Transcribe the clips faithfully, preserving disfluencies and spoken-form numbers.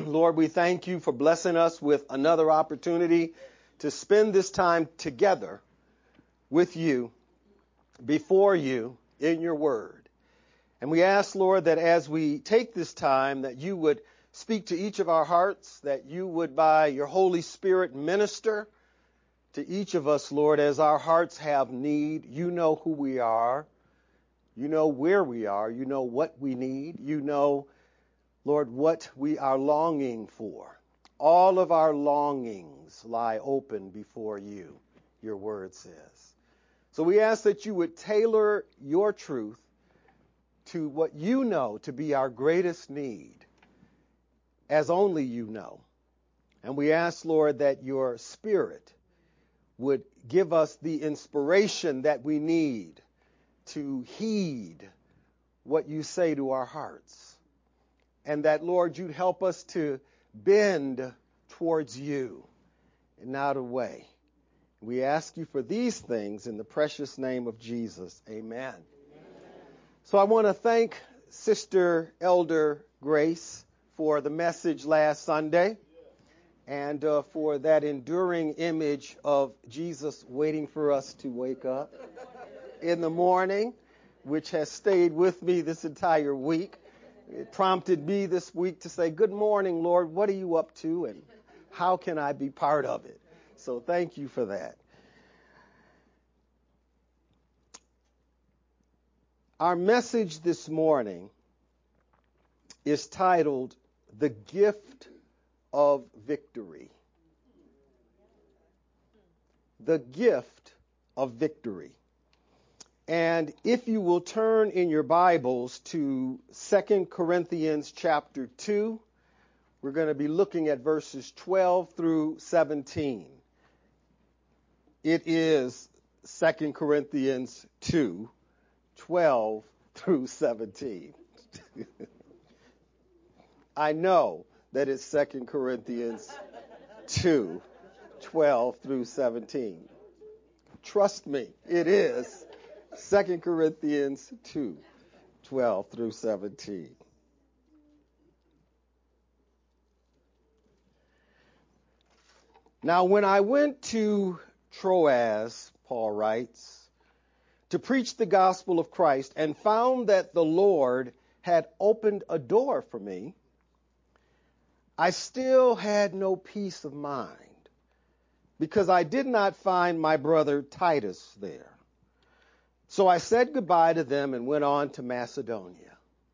Lord, we thank you for blessing us with another opportunity to spend this time together with you, before you, in your word. And we ask, Lord, that as we take this time, that you would speak to each of our hearts, that you would, by your Holy Spirit, minister to each of us, Lord, as our hearts have need. You know who we are. You know where we are. You know what we need. You know, Lord, what we are longing for. All of our longings lie open before you, your word says. So we ask that you would tailor your truth to what you know to be our greatest need, as only you know. And we ask, Lord, that your Spirit would give us the inspiration that we need to heed what you say to our hearts. And that, Lord, you'd help us to bend towards you and not away. We ask you for these things in the precious name of Jesus. Amen. Amen. So I want to thank Sister Elder Grace for the message last Sunday and uh, for that enduring image of Jesus waiting for us to wake up in the morning, which has stayed with me this entire week. It prompted me this week to say, good morning, Lord, what are you up to and how can I be part of it? So thank you for that. Our message this morning is titled, The Gift of Victory. The Gift of Victory. And if you will turn in your Bibles to Second Corinthians chapter two, we're going to be looking at verses twelve through seventeen. It is Second Corinthians two, twelve through seventeen. I know that it's Second Corinthians two, twelve through seventeen. Trust me, it is Second Corinthians two, twelve through seventeen. Now, when I went to Troas, Paul writes, to preach the gospel of Christ and found that the Lord had opened a door for me, I still had no peace of mind because I did not find my brother Titus there. So I said goodbye to them and went on to Macedonia.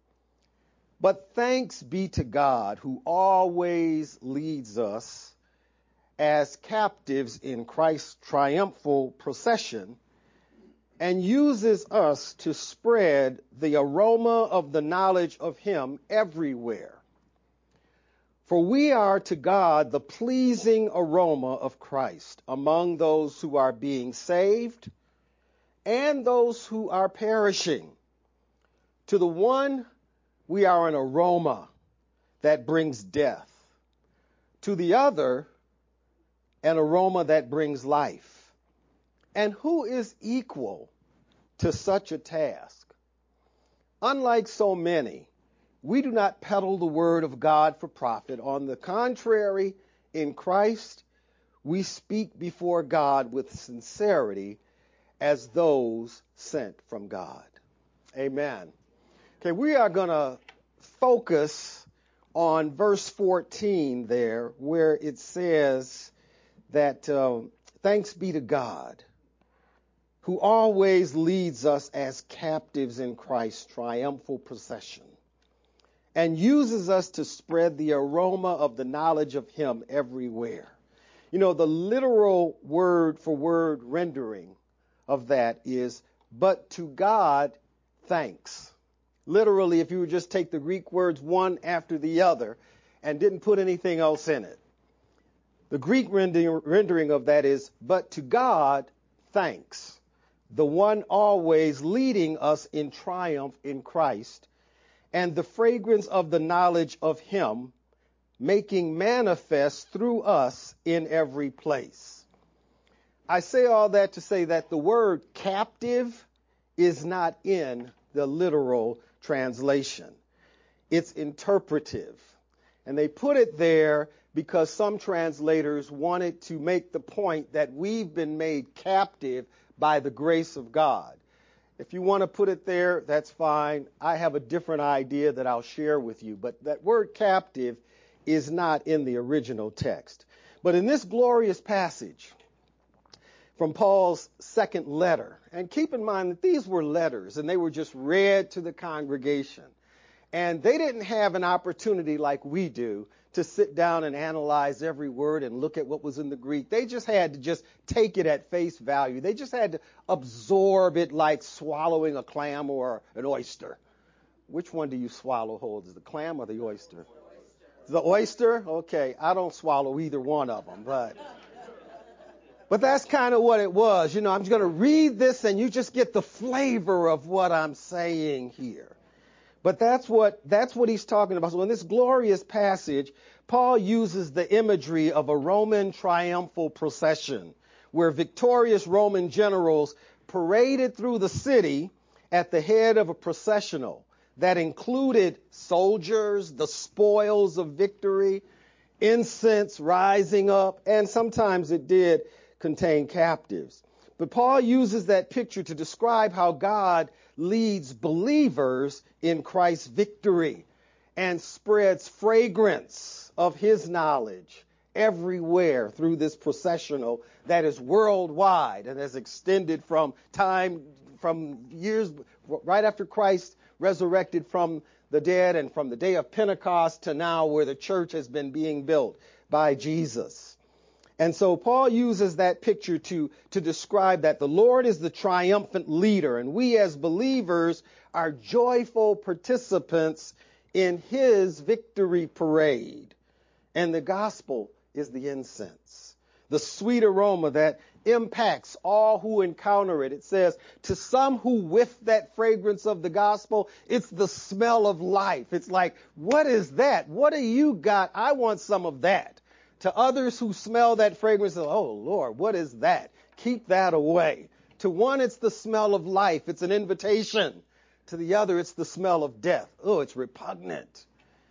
But thanks be to God who always leads us as captives in Christ's triumphal procession and uses us to spread the aroma of the knowledge of him everywhere. For we are to God the pleasing aroma of Christ among those who are being saved and those who are perishing. To the one, we are an aroma that brings death. To the other, an aroma that brings life. And who is equal to such a task? Unlike so many, we do not peddle the word of God for profit. On the contrary, in Christ, we speak before God with sincerity as those sent from God. Amen. Okay, we are going to focus on verse fourteen there, where it says that uh, thanks be to God who always leads us as captives in Christ's triumphal procession and uses us to spread the aroma of the knowledge of him everywhere. You know, the literal word for word rendering of that is, but to God, thanks. Literally, if you would just take the Greek words one after the other and didn't put anything else in it. The Greek rendering of that is, but to God, thanks, the one always leading us in triumph in Christ, and the fragrance of the knowledge of him, making manifest through us in every place. I say all that to say that the word captive is not in the literal translation. It's interpretive. And they put it there because some translators wanted to make the point that we've been made captive by the grace of God. If you want to put it there, that's fine. I have a different idea that I'll share with you. But that word captive is not in the original text. But in this glorious passage from Paul's second letter, and keep in mind that these were letters and they were just read to the congregation. And they didn't have an opportunity like we do to sit down and analyze every word and look at what was in the Greek. They just had to just take it at face value. They just had to absorb it like swallowing a clam or an oyster. Which one do you swallow whole? Is the clam or the oyster? The oyster? Okay, I don't swallow either one of them, but but that's kind of what it was. You know, I'm just going to read this and you just get the flavor of what I'm saying here. But that's what that's what he's talking about. So in this glorious passage, Paul uses the imagery of a Roman triumphal procession where victorious Roman generals paraded through the city at the head of a processional that included soldiers, the spoils of victory, incense rising up, and sometimes it did contain captives. But Paul uses that picture to describe how God leads believers in Christ's victory and spreads fragrance of his knowledge everywhere through this processional that is worldwide and has extended from time, from years right after Christ resurrected from the dead and from the day of Pentecost to now where the church has been being built by Jesus. And so Paul uses that picture to, to describe that the Lord is the triumphant leader, and we as believers are joyful participants in his victory parade. And the gospel is the incense, the sweet aroma that impacts all who encounter it. It says, to some who whiff that fragrance of the gospel, it's the smell of life. It's like, what is that? What do you got? I want some of that. To others who smell that fragrance, oh, Lord, what is that? Keep that away. To one, it's the smell of life. It's an invitation. To the other, it's the smell of death. Oh, it's repugnant.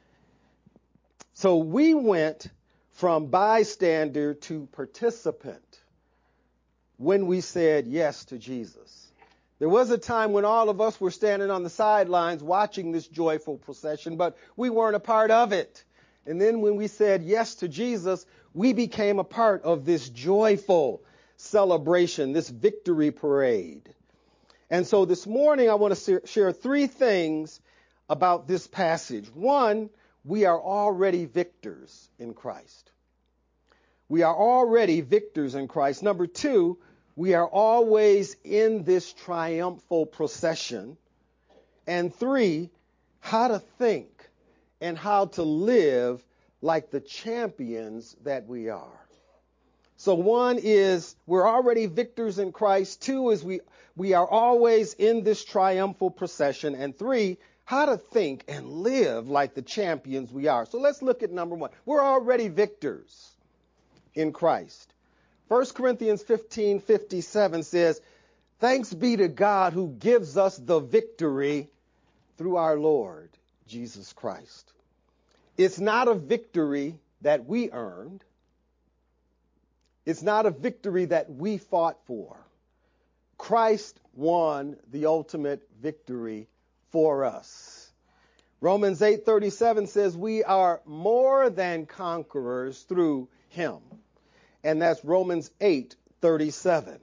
So we went from bystander to participant when we said yes to Jesus. There was a time when all of us were standing on the sidelines watching this joyful procession, but we weren't a part of it. And then when we said yes to Jesus, we became a part of this joyful celebration, this victory parade. And so this morning, I want to share three things about this passage. One, we are already victors in Christ. We are already victors in Christ. Number two, we are always in this triumphal procession. And three, how to think and how to live like the champions that we are. So one is we're already victors in Christ. Two is we, we are always in this triumphal procession. And three, how to think and live like the champions we are. So let's look at number one. We're already victors in Christ. First Corinthians fifteen fifty-seven says, thanks be to God who gives us the victory through our Lord Jesus Christ. It's not a victory that we earned. It's not a victory that we fought for. Christ won the ultimate victory for us. Romans eight thirty-seven says we are more than conquerors through him. And that's Romans eight thirty-seven.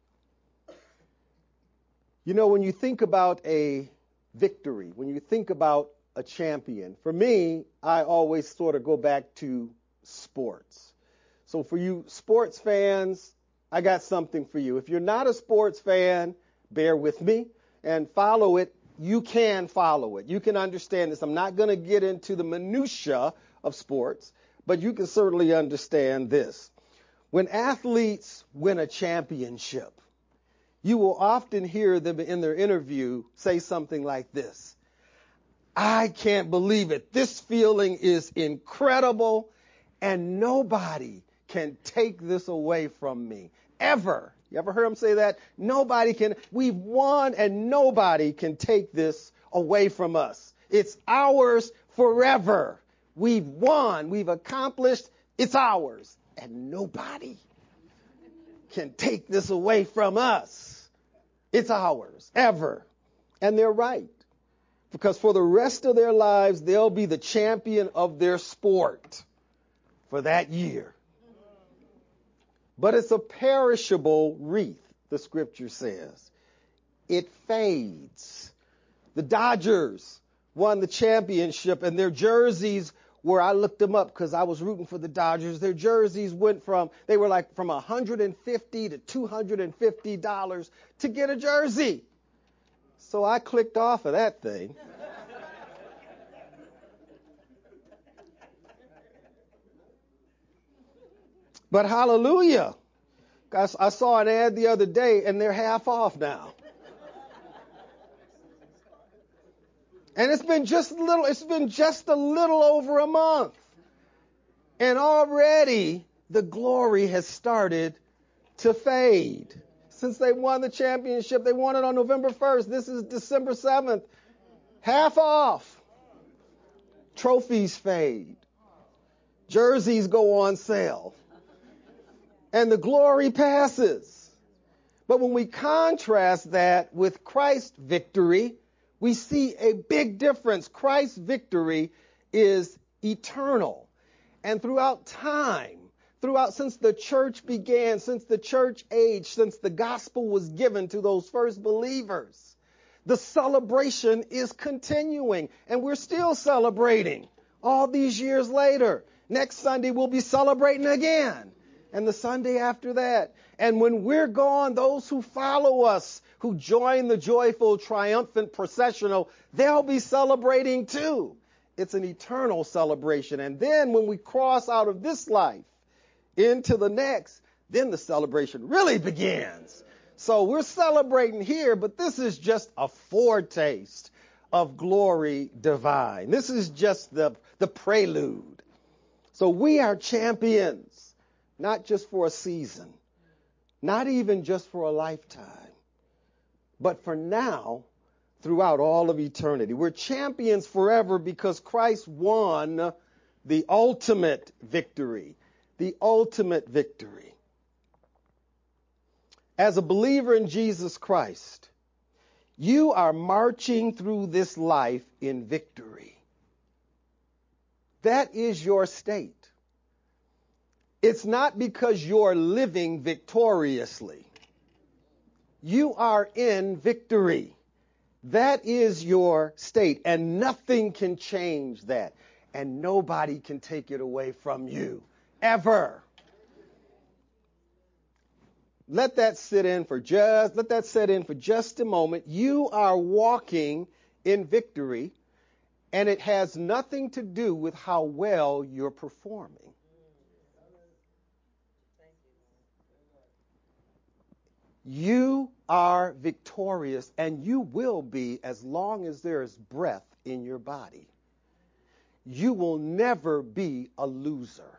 You know, when you think about a victory, when you think about a champion, for me, I always sort of go back to sports. So for you sports fans, I got something for you. If you're not a sports fan, bear with me and follow it. You can follow it. You can understand this. I'm not going to get into the minutia of sports, but you can certainly understand this. When athletes win a championship, you will often hear them in their interview say something like this. I can't believe it. This feeling is incredible, and nobody can take this away from me, ever. You ever heard them say that? Nobody can. We've won, and nobody can take this away from us. It's ours forever. We've won. We've accomplished. It's ours. And nobody can take this away from us. It's ours, ever. And they're right. Because for the rest of their lives, they'll be the champion of their sport for that year. But it's a perishable wreath, the scripture says. It fades. The Dodgers won the championship, and their jerseys were, I looked them up because I was rooting for the Dodgers. Their jerseys went from, they were like from one hundred fifty dollars to two hundred fifty dollars to get a jersey. So I clicked off of that thing. But hallelujah. Guys, I saw an ad the other day and they're half off now. And it's been just a little, it's been just a little over a month. And already the glory has started to fade. Since they won the championship, they won it on November first. This is December seventh. Half off. Trophies fade. Jerseys go on sale. And the glory passes. But when we contrast that with Christ's victory, we see a big difference. Christ's victory is eternal. And throughout time, throughout since the church began, since the church age, since the gospel was given to those first believers, the celebration is continuing. And we're still celebrating all these years later. Next Sunday, we'll be celebrating again. And the Sunday after that. And when we're gone, those who follow us, who join the joyful, triumphant processional, they'll be celebrating too. It's an eternal celebration. And then when we cross out of this life into the next, then the celebration really begins. So we're celebrating here, but this is just a foretaste of glory divine. This is just the, the prelude. So we are champions. Not just for a season, not even just for a lifetime, but for now, throughout all of eternity. We're champions forever because Christ won the ultimate victory, the ultimate victory. As a believer in Jesus Christ, you are marching through this life in victory. That is your state. It's not because you're living victoriously. You are in victory. That is your state, and nothing can change that, and nobody can take it away from you, ever. Let that sit in for just, let that set in for just a moment. You are walking in victory, and it has nothing to do with how well you're performing. You are victorious, and you will be as long as there is breath in your body. You will never be a loser.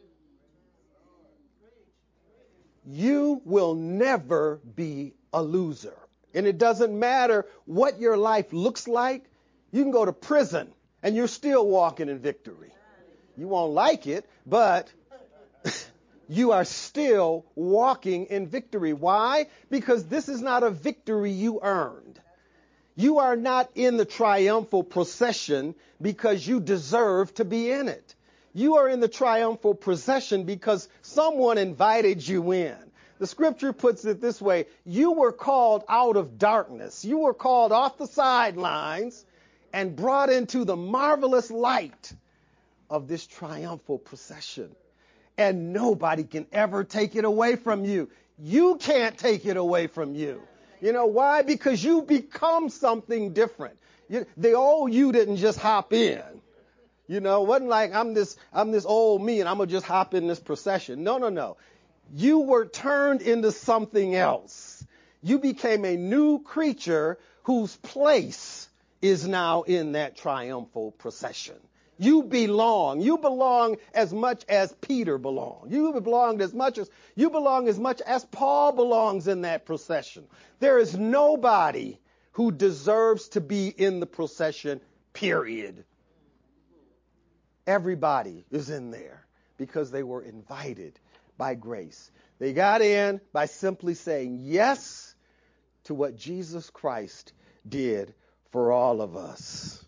You will never be a loser. And it doesn't matter what your life looks like. You can go to prison, and you're still walking in victory. You won't like it, but you are still walking in victory. Why? Because this is not a victory you earned. You are not in the triumphal procession because you deserve to be in it. You are in the triumphal procession because someone invited you in. The scripture puts it this way: you were called out of darkness. You were called off the sidelines and brought into the marvelous light of this triumphal procession. And nobody can ever take it away from you. You can't take it away from you. You know why? Because you become something different. You, the old you didn't just hop in. You know, it wasn't like I'm this, I'm this old me and I'm going to just hop in this procession. No, no, no. You were turned into something else. You became a new creature whose place is now in that triumphal procession. You belong. You belong as much as Peter belonged. You belonged as much as you belong as much as Paul belongs in that procession. There is nobody who deserves to be in the procession, period. Everybody is in there because they were invited by grace. They got in by simply saying yes to what Jesus Christ did for all of us.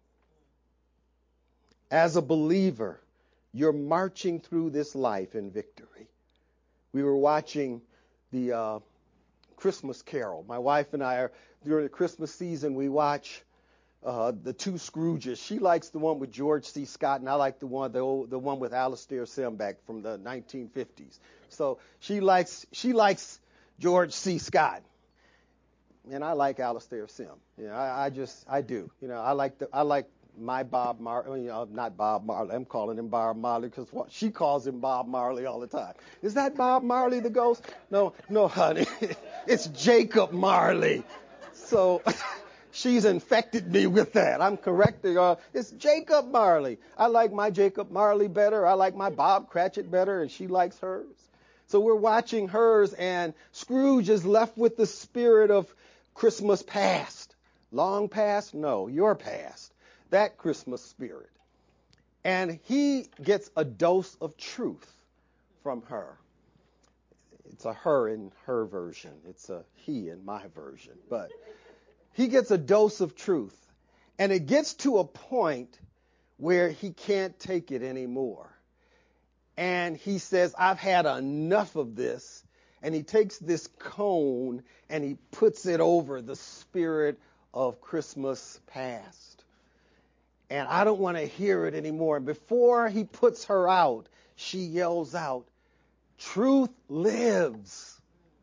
As a believer, you're marching through this life in victory. We were watching the uh, Christmas Carol. My wife and I are, during the Christmas season, we watch uh, the two Scrooges. She likes the one with George C. Scott, and I like the one the, old, the one with Alastair Sim back from the nineteen fifties. So she likes she likes George C. Scott, and I like Alastair Sim. You know, I, I just I do. You know, I like the I like my Bob Marley. You know, not Bob Marley. I'm calling him Bob Marley because she calls him Bob Marley all the time. Is that Bob Marley the ghost? No, no, honey. It's Jacob Marley. So she's infected me with that. I'm correcting her. It's Jacob Marley. I like my Jacob Marley better. I like my Bob Cratchit better, and she likes hers. So we're watching hers, and Scrooge is left with the spirit of Christmas past. Long past? No, your past. That Christmas spirit. And he gets a dose of truth from her. It's a her in her version. It's a he in my version. But he gets a dose of truth. And it gets to a point where he can't take it anymore. And he says, I've had enough of this. And he takes this cone and he puts it over the spirit of Christmas past. And I don't want to hear it anymore. And before he puts her out, she yells out, truth lives.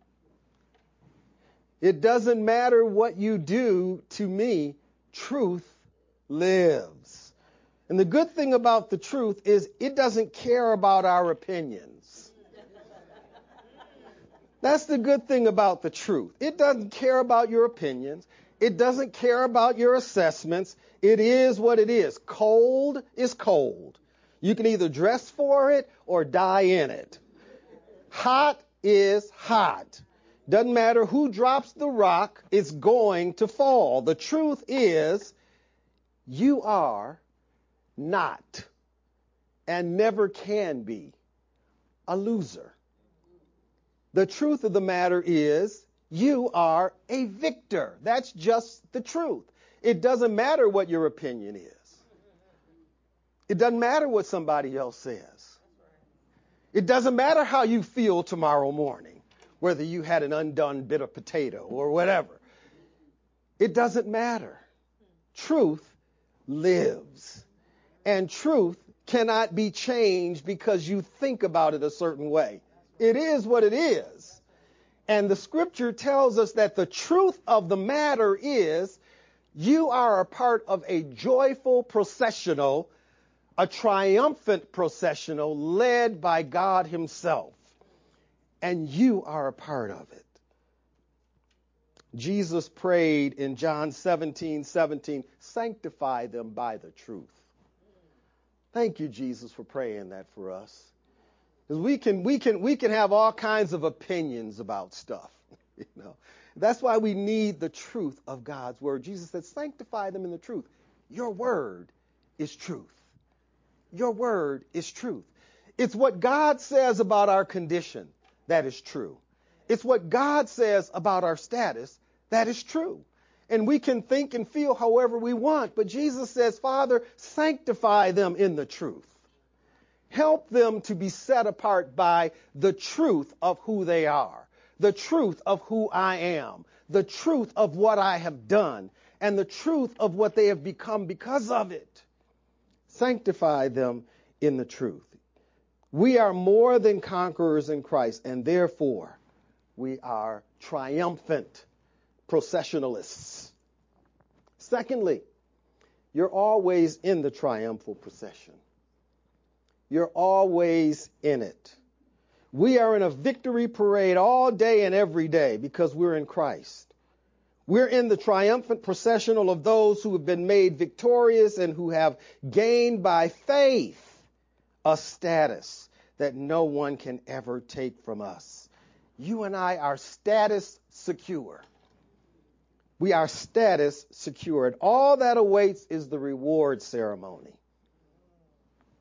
It doesn't matter what you do to me, truth lives. And the good thing about the truth is it doesn't care about our opinions. That's the good thing about the truth. It doesn't care about your opinions. It doesn't care about your assessments. It is what it is. Cold is cold. You can either dress for it or die in it. Hot is hot. Doesn't matter who drops the rock, it's going to fall. The truth is, you are not and never can be a loser. The truth of the matter is, you are a victor. That's just the truth. It doesn't matter what your opinion is. It doesn't matter what somebody else says. It doesn't matter how you feel tomorrow morning, whether you had an undone bit of potato or whatever. It doesn't matter. Truth lives. And truth cannot be changed because you think about it a certain way. It is what it is. And the scripture tells us that the truth of the matter is you are a part of a joyful processional, a triumphant processional led by God himself. And you are a part of it. Jesus prayed in John seventeen seventeen, sanctify them by the truth. Thank you, Jesus, for praying that for us. Because we can, we can, we can have all kinds of opinions about stuff. You know, that's why we need the truth of God's word. Jesus said, sanctify them in the truth. Your word is truth. Your word is truth. It's what God says about our condition that is true. It's what God says about our status that is true. And we can think and feel however we want, but Jesus says, Father, sanctify them in the truth. Help them to be set apart by the truth of who they are, the truth of who I am, the truth of what I have done, and the truth of what they have become because of it. Sanctify them in the truth. We are more than conquerors in Christ, and therefore we are triumphant processionalists. Secondly, you're always in the triumphal procession. You're always in it. We are in a victory parade all day and every day because we're in Christ. We're in the triumphant processional of those who have been made victorious and who have gained by faith a status that no one can ever take from us. You and I are status secure. We are status secured. All that awaits is the reward ceremony.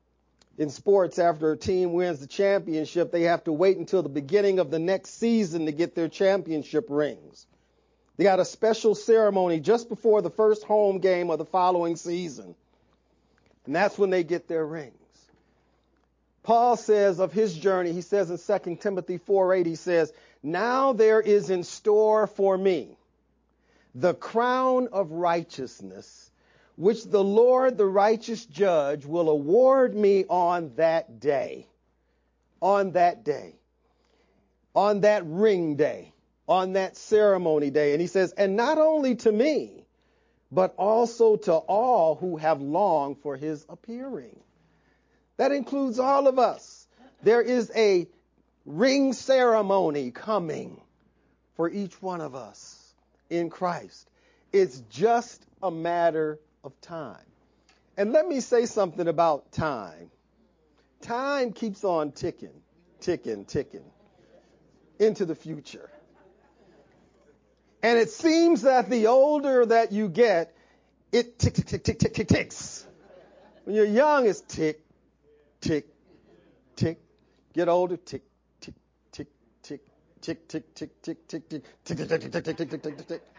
In sports, after a team wins the championship, they have to wait until the beginning of the next season to get their championship rings. They got a special ceremony just before the first home game of the following season. And that's when they get their rings. Paul says of his journey, he says in Second Timothy four eight, he says, now there is in store for me the crown of righteousness, which the Lord, the righteous judge, will award me on that day. On that day. On that ring day. On that ceremony day. And he says, and not only to me, but also to all who have longed for his appearing. That includes all of us. There is a ring ceremony coming for each one of us in Christ. It's just a matter of time. And let me say something about time. Time keeps on ticking, ticking, ticking into the future. And it seems that the older that you get, it tick, tick, tick, tick, tick, tick, ticks. When you're young, it's tick, tick, tick. Get older, tick, tick, tick, tick, tick, tick, tick, tick, tick, tick, tick, tick, tick, tick, tick, tick, tick, tick, tick.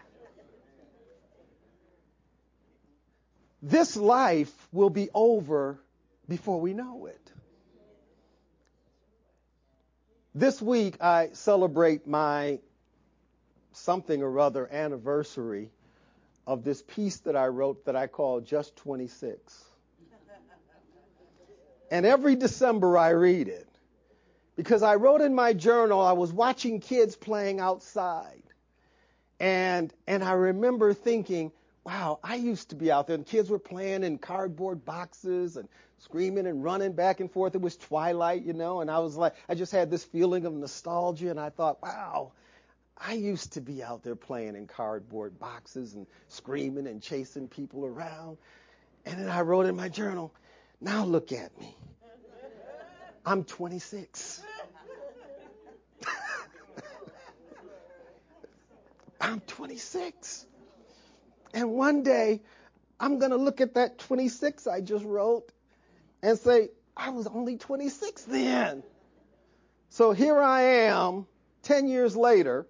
This life will be over before we know it. This week, I celebrate my something or other anniversary of this piece that I wrote that I call Just twenty-six. And every December I read it because I wrote in my journal, I was watching kids playing outside. And, and I remember thinking, wow, I used to be out there and kids were playing in cardboard boxes and screaming and running back and forth. It was twilight, you know, and I was like, I just had this feeling of nostalgia and I thought, wow, I used to be out there playing in cardboard boxes and screaming and chasing people around. And then I wrote in my journal, now look at me. I'm twenty-six. I'm twenty-six. And one day, I'm going to look at that twenty-six I just wrote and say, I was only twenty-six then. So here I am, ten years later,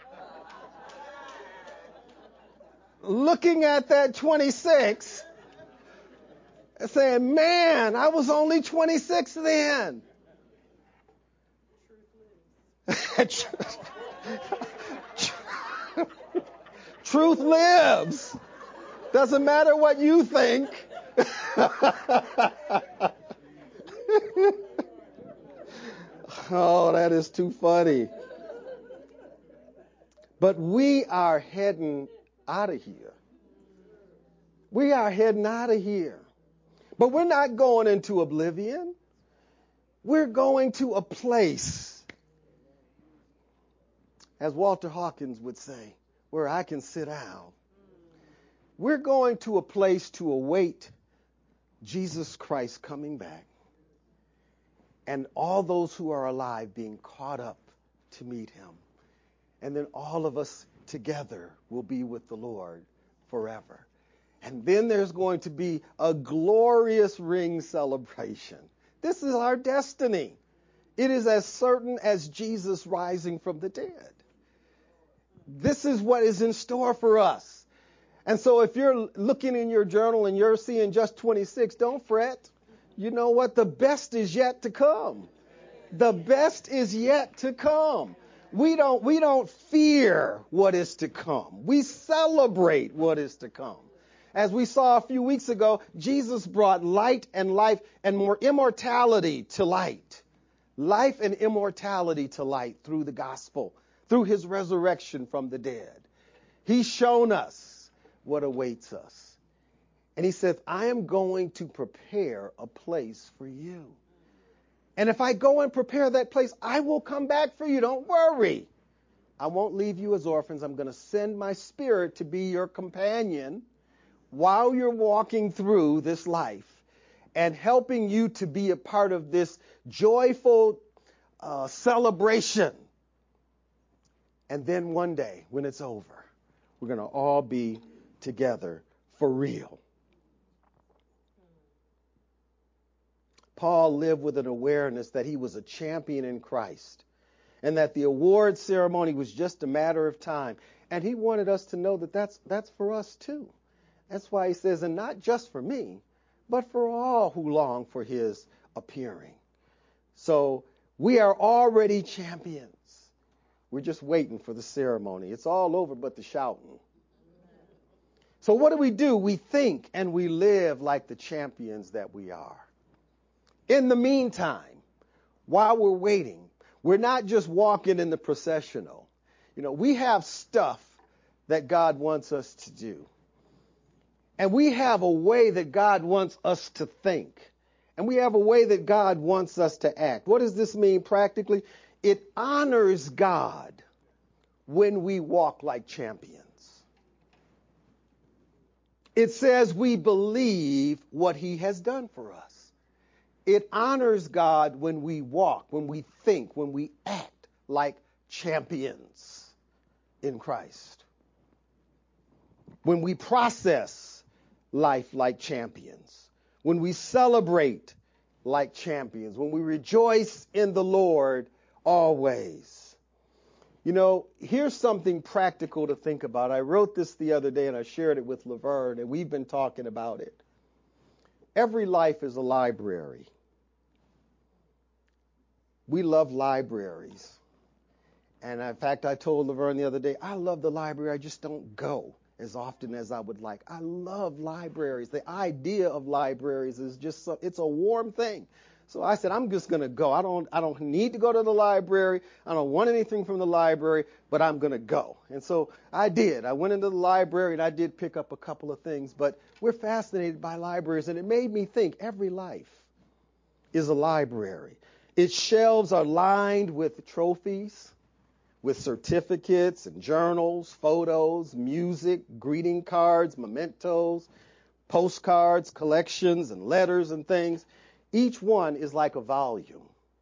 looking at that twenty-six and saying, man, I was only twenty-six then. Truth lives. Doesn't matter what you think. Oh, that is too funny. But we are heading out of here. We are heading out of here. But we're not going into oblivion. We're going to a place, as Walter Hawkins would say, where I can sit down. We're going to a place to await Jesus Christ coming back and all those who are alive being caught up to meet him. And then all of us together will be with the Lord forever. And then there's going to be a glorious ring celebration. This is our destiny. It is as certain as Jesus rising from the dead. This is what is in store for us. And so if you're looking in your journal and you're seeing just twenty-six, don't fret. You know what? The best is yet to come. The best is yet to come. We don't, we don't fear what is to come. We celebrate what is to come. As we saw a few weeks ago, Jesus brought light and life and more immortality to light. Life and immortality to light through the gospel, through his resurrection from the dead. He's shown us what awaits us. And he says, I am going to prepare a place for you. And if I go and prepare that place, I will come back for you. Don't worry. I won't leave you as orphans. I'm going to send my Spirit to be your companion while you're walking through this life and helping you to be a part of this joyful uh, celebration. And then one day, when it's over, we're going to all be together for real. Paul lived with an awareness that he was a champion in Christ and that the award ceremony was just a matter of time. And he wanted us to know that that's, that's for us too. That's why he says, and not just for me, but for all who long for his appearing. So we are already champions. We're just waiting for the ceremony. It's all over but the shouting. So what do we do? We think and we live like the champions that we are. In the meantime, while we're waiting, we're not just walking in the processional. You know, we have stuff that God wants us to do. And we have a way that God wants us to think. And we have a way that God wants us to act. What does this mean practically? It honors God when we walk like champions. It says we believe what he has done for us. It honors God when we walk, when we think, when we act like champions in Christ. When we process life like champions. When we celebrate like champions. When we rejoice in the Lord always. You know, here's something practical to think about. I wrote this the other day and I shared it with Laverne, and we've been talking about it. Every life is a library. We love libraries. And in fact, I told Laverne the other day, I love the library, I just don't go as often as I would like. I love libraries. The idea of libraries is just, so, it's a warm thing. So I said, I'm just going to go. I don't I don't need to go to the library. I don't want anything from the library, but I'm going to go. And so I did. I went into the library and I did pick up a couple of things, but we're fascinated by libraries, and it made me think every life is a library. Its shelves are lined with trophies, with certificates and journals, photos, music, greeting cards, mementos, postcards, collections, and letters and things. Each one is like a volume,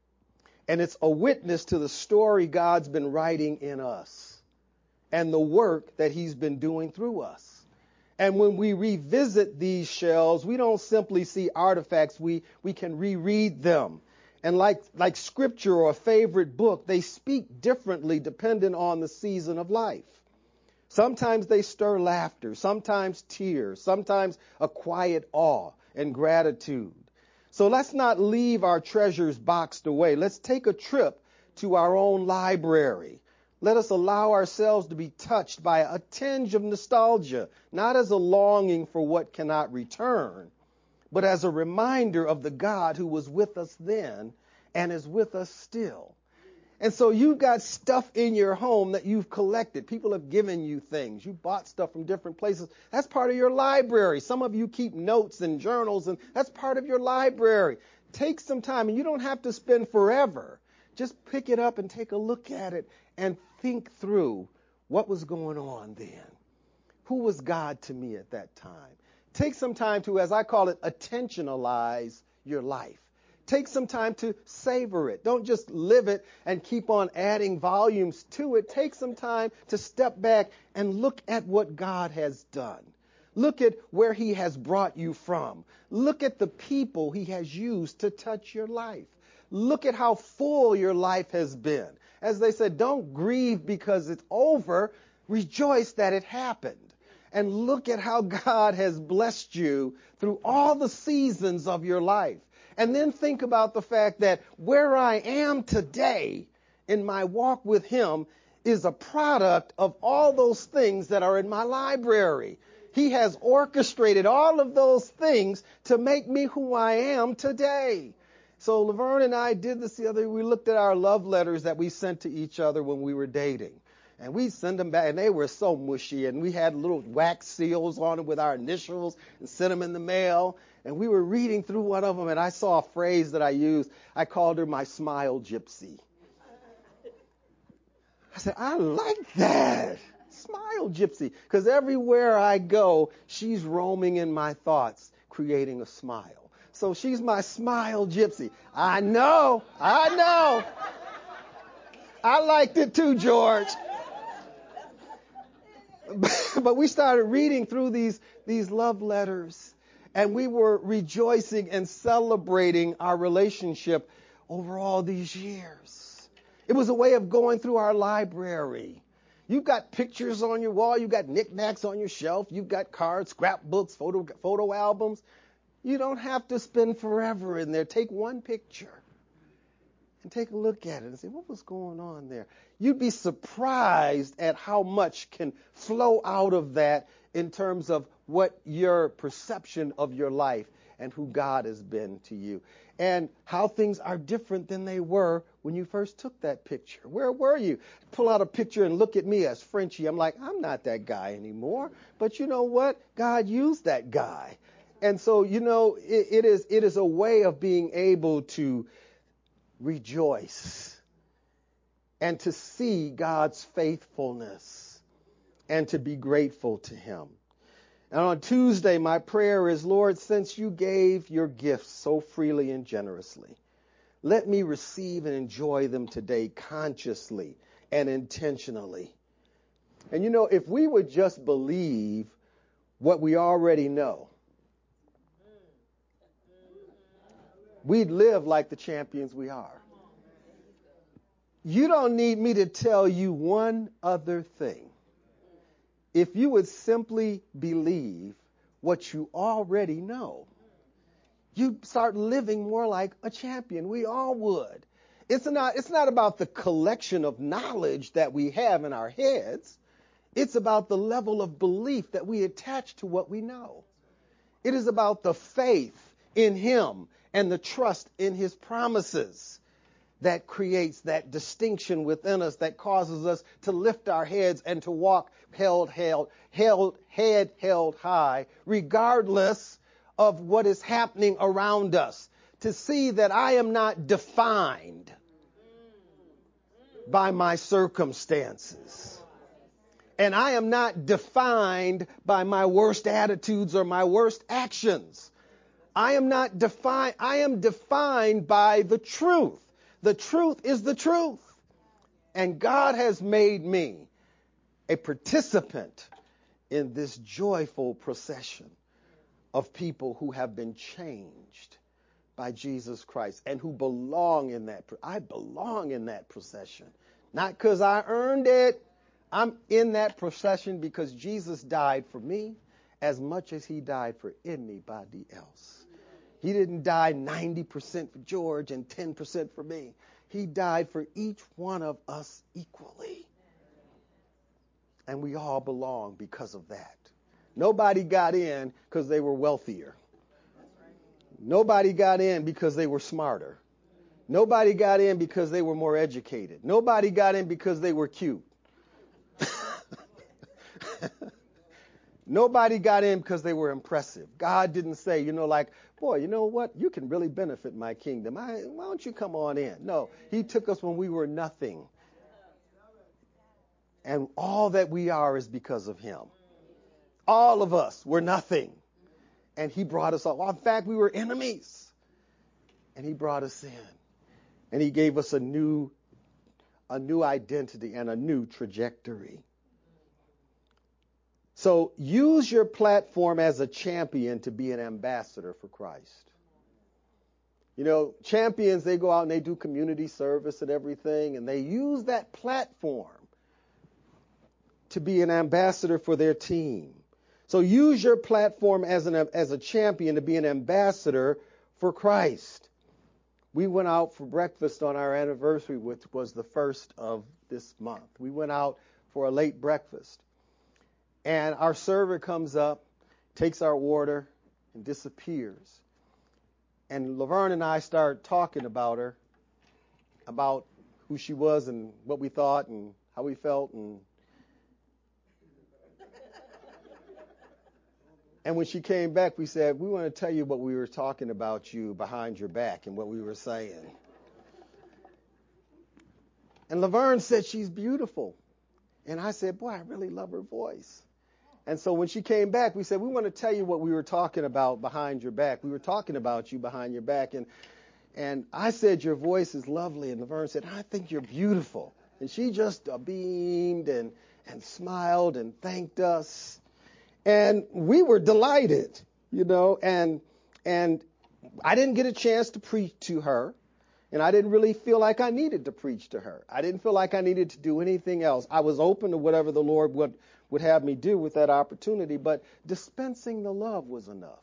and it's a witness to the story God's been writing in us and the work that he's been doing through us. And when we revisit these shelves, we don't simply see artifacts, we, we can reread them. And like, like scripture or a favorite book, they speak differently depending on the season of life. Sometimes they stir laughter, sometimes tears, sometimes a quiet awe and gratitude. So let's not leave our treasures boxed away. Let's take a trip to our own library. Let us allow ourselves to be touched by a tinge of nostalgia, not as a longing for what cannot return, but as a reminder of the God who was with us then and is with us still. And so you've got stuff in your home that you've collected. People have given you things. You bought stuff from different places. That's part of your library. Some of you keep notes and journals, and that's part of your library. Take some time, and you don't have to spend forever. Just pick it up and take a look at it and think through what was going on then. Who was God to me at that time? Take some time to, as I call it, attentionalize your life. Take some time to savor it. Don't just live it and keep on adding volumes to it. Take some time to step back and look at what God has done. Look at where he has brought you from. Look at the people he has used to touch your life. Look at how full your life has been. As they said, don't grieve because it's over. Rejoice that it happened. And look at how God has blessed you through all the seasons of your life. And then think about the fact that where I am today in my walk with him is a product of all those things that are in my library. He has orchestrated all of those things to make me who I am today. So Laverne and I did this the other day. We looked at our love letters that we sent to each other when we were dating. And we send them back, and they were so mushy, and we had little wax seals on them with our initials and sent them in the mail. And we were reading through one of them, and I saw a phrase that I used. I called her my smile gypsy. I said, I like that. Smile gypsy. Because everywhere I go, she's roaming in my thoughts, creating a smile. So she's my smile gypsy. I know. I know. I liked it too, George. But we started reading through these, these love letters. And we were rejoicing and celebrating our relationship over all these years. It was a way of going through our library. You've got pictures on your wall. You've got knickknacks on your shelf. You've got cards, scrapbooks, photo, photo albums. You don't have to spend forever in there. Take one picture and take a look at it and say, what was going on there? You'd be surprised at how much can flow out of that in terms of what your perception of your life and who God has been to you, and how things are different than they were when you first took that picture. Where were you? Pull out a picture and look at me as Frenchie. I'm like, I'm not that guy anymore. But you know what? God used that guy. And so, you know, it, it is it is a way of being able to rejoice and to see God's faithfulness and to be grateful to him. And on Tuesday, my prayer is, Lord, since you gave your gifts so freely and generously, let me receive and enjoy them today consciously and intentionally. And you know, if we would just believe what we already know, we'd live like the champions we are. You don't need me to tell you one other thing. If you would simply believe what you already know, you'd start living more like a champion. We all would. It's not, it's not about the collection of knowledge that we have in our heads. It's about the level of belief that we attach to what we know. It is about the faith in him and the trust in his promises that creates that distinction within us that causes us to lift our heads and to walk held, held, held, head held high, regardless of what is happening around us. To see that I am not defined by my circumstances. And I am not defined by my worst attitudes or my worst actions. I am not defined. I am defined by the truth. The truth is the truth. And God has made me a participant in this joyful procession of people who have been changed by Jesus Christ and who belong in that. I belong in that procession. Not because I earned it. I'm in that procession because Jesus died for me as much as he died for anybody else. He didn't die ninety percent for George and ten percent for me. He died for each one of us equally. And we all belong because of that. Nobody got in because they were wealthier. Nobody got in because they were smarter. Nobody got in because they were more educated. Nobody got in because they were cute. Nobody got in because they were impressive. God didn't say, you know, like, boy, you know what? You can really benefit my kingdom. I, why don't you come on in? No, he took us when we were nothing. And all that we are is because of him. All of us were nothing. And he brought us all. In fact, we were enemies. And he brought us in. And he gave us a new, a new identity and a new trajectory. So use your platform as a champion to be an ambassador for Christ. You know, champions, they go out and they do community service and everything, and they use that platform to be an ambassador for their team. So use your platform as an as a champion to be an ambassador for Christ. We went out for breakfast on our anniversary, which was the first of this month. We went out for a late breakfast. And our server comes up, takes our order, and disappears. And Laverne and I start talking about her, about who she was and what we thought and how we felt. And, and when she came back, we said, we want to tell you what we were talking about you behind your back and what we were saying. And Laverne said, she's beautiful. And I said, boy, I really love her voice. And so when she came back, we said, we want to tell you what we were talking about behind your back. We were talking about you behind your back. And and I said, your voice is lovely. And Laverne said, I think you're beautiful. And she just uh, beamed and, and smiled and thanked us. And we were delighted. you know, and and I didn't get a chance to preach to her, and I didn't really feel like I needed to preach to her. I didn't feel like I needed to do anything else. I was open to whatever the Lord would, would have me do with that opportunity, but dispensing the love was enough.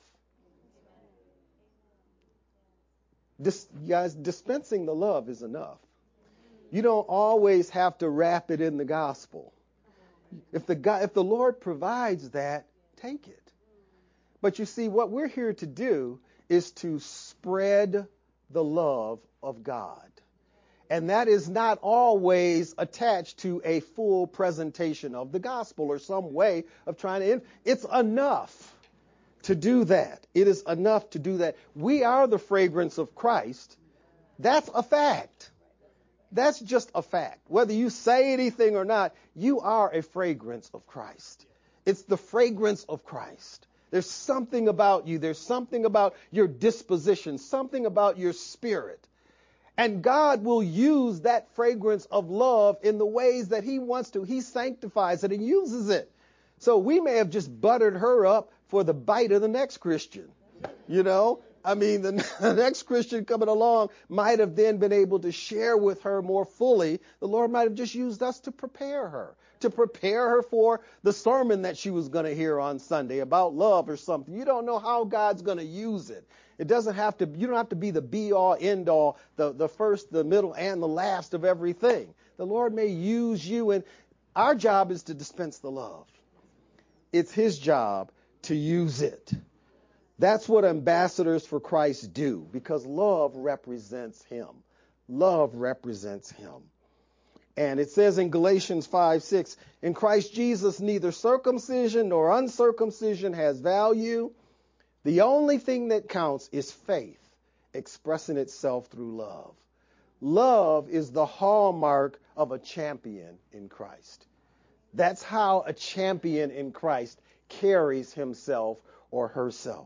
Dis, guys, dispensing the love is enough. You don't always have to wrap it in the gospel. If the God, if the Lord provides that, take it. But you see, what we're here to do is to spread the love of God. And that is not always attached to a full presentation of the gospel or some way of trying to. It's enough to do that. It is enough to do that. We are the fragrance of Christ. That's a fact. That's just a fact. Whether you say anything or not, you are a fragrance of Christ. It's the fragrance of Christ. There's something about you. There's something about your disposition, something about your spirit. And God will use that fragrance of love in the ways that he wants to. He sanctifies it and uses it. So we may have just buttered her up for the bite of the next Christian. You know, I mean, the next Christian coming along might have then been able to share with her more fully. The Lord might have just used us to prepare her, to prepare her for the sermon that she was going to hear on Sunday about love or something. You don't know how God's going to use it. It doesn't have to, you don't have to be the be all, end all, the, the first, the middle, and the last of everything. The Lord may use you, and our job is to dispense the love. It's his job to use it. That's what ambassadors for Christ do, because love represents him. Love represents him. And it says in Galatians five six, in Christ Jesus, neither circumcision nor uncircumcision has value. The only thing that counts is faith, expressing itself through love. Love is the hallmark of a champion in Christ. That's how a champion in Christ carries himself or herself.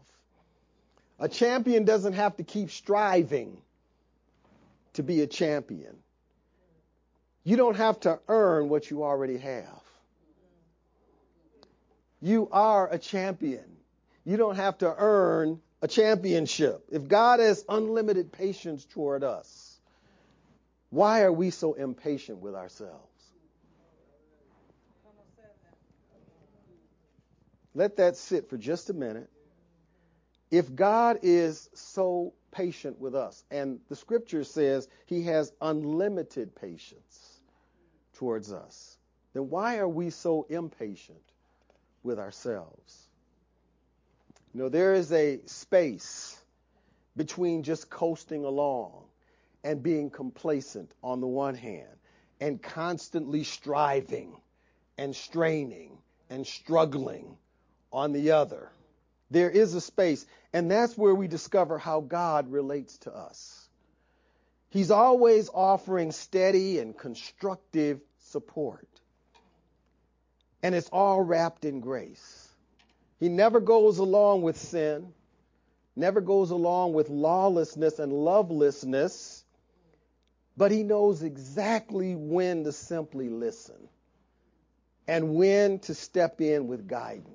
A champion doesn't have to keep striving to be a champion. You don't have to earn what you already have. You are a champion. You don't have to earn a championship. If God has unlimited patience toward us, why are we so impatient with ourselves? Let that sit for just a minute. If God is so patient with us, and the scripture says he has unlimited patience towards us, then why are we so impatient with ourselves? You know, there is a space between just coasting along and being complacent on the one hand, and constantly striving and straining and struggling on the other. There is a space, and that's where we discover how God relates to us. He's always offering steady and constructive support. And it's all wrapped in grace. He never goes along with sin, never goes along with lawlessness and lovelessness, but he knows exactly when to simply listen and when to step in with guidance.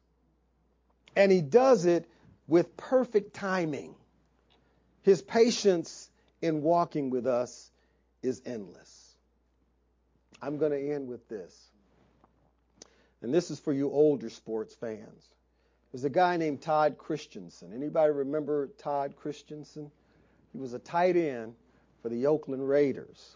And he does it with perfect timing. His patience in walking with us is endless. I'm going to end with this. And this is for you older sports fans. There's a guy named Todd Christensen. Anybody remember Todd Christensen? He was a tight end for the Oakland Raiders.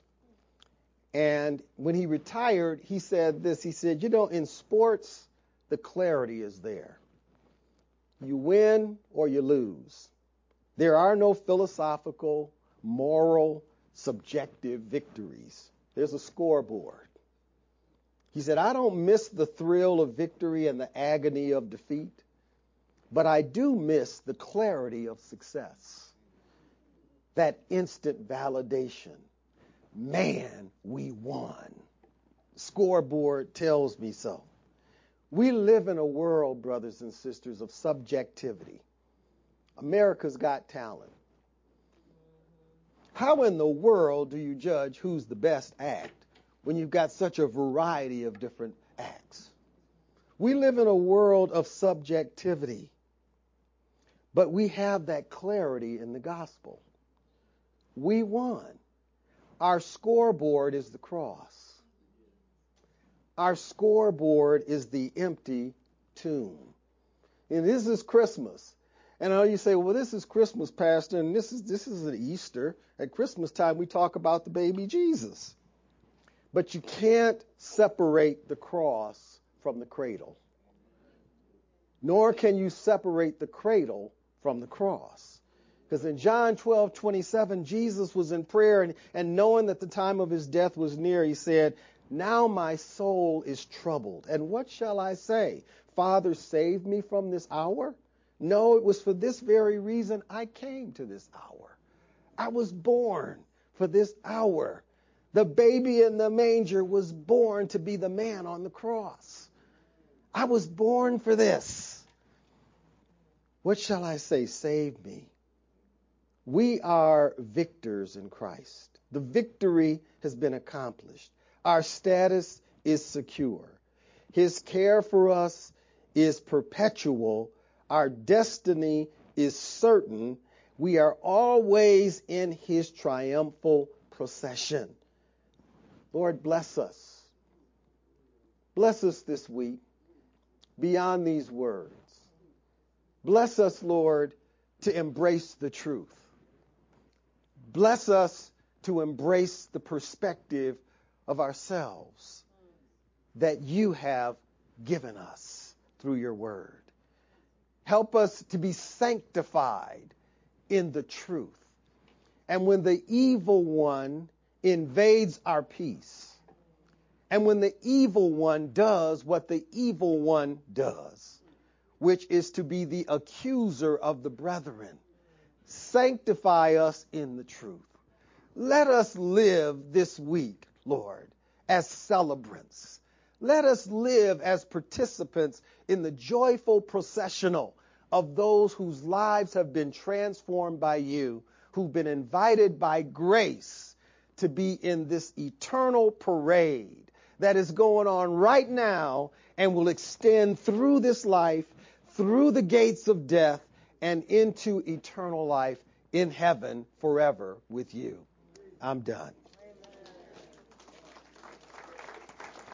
And when he retired, he said this. He said, you know, in sports, the clarity is there. You win or you lose. There are no philosophical, moral, subjective victories. There's a scoreboard. He said, I don't miss the thrill of victory and the agony of defeat, but I do miss the clarity of success. That instant validation. Man, we won. The scoreboard tells me so. We live in a world, brothers and sisters, of subjectivity. America's Got Talent. How in the world do you judge who's the best act when you've got such a variety of different acts? We live in a world of subjectivity. But we have that clarity in the gospel. We won. Our scoreboard is the cross. Our scoreboard is the empty tomb. And this is Christmas. And I know you say, well, this is Christmas, Pastor, and this is this is an Easter. At Christmas time, we talk about the baby Jesus. But you can't separate the cross from the cradle. Nor can you separate the cradle from the cross. Because in John twelve twenty-seven, Jesus was in prayer, and, and knowing that the time of his death was near, he said, now my soul is troubled. And what shall I say? Father, save me from this hour? No, it was for this very reason I came to this hour. I was born for this hour. The baby in the manger was born to be the man on the cross. I was born for this. What shall I say? Save me. We are victors in Christ. The victory has been accomplished. Our status is secure. His care for us is perpetual. Our destiny is certain. We are always in his triumphal procession. Lord, bless us. Bless us this week beyond these words. Bless us, Lord, to embrace the truth. Bless us to embrace the perspective of ourselves that you have given us through your word. Help us to be sanctified in the truth. And when the evil one invades our peace, and when the evil one does what the evil one does, which is to be the accuser of the brethren, sanctify us in the truth. Let us live this week, Lord, as celebrants. Let us live as participants in the joyful processional of those whose lives have been transformed by you, who've been invited by grace to be in this eternal parade that is going on right now and will extend through this life, through the gates of death, and into eternal life in heaven forever with you. I'm done.